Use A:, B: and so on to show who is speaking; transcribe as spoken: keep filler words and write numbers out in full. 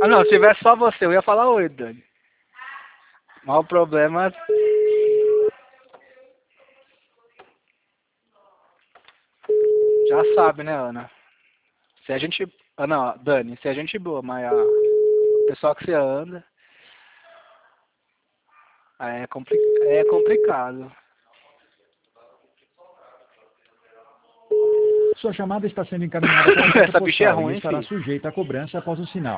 A: Ah, não, se tivesse só você, eu ia falar oi, Dani. Mas o problema... Já sabe, né, Ana? Se a gente... Ana, ó, Dani, se a gente boa, mas a... o pessoal que você anda... aí É, compli... é complicado.
B: Sua chamada está sendo encaminhada para a caixa
A: Essa bicha é
B: postal e
A: ruim,
B: estará
A: filho.
B: sujeita a cobrança após o sinal.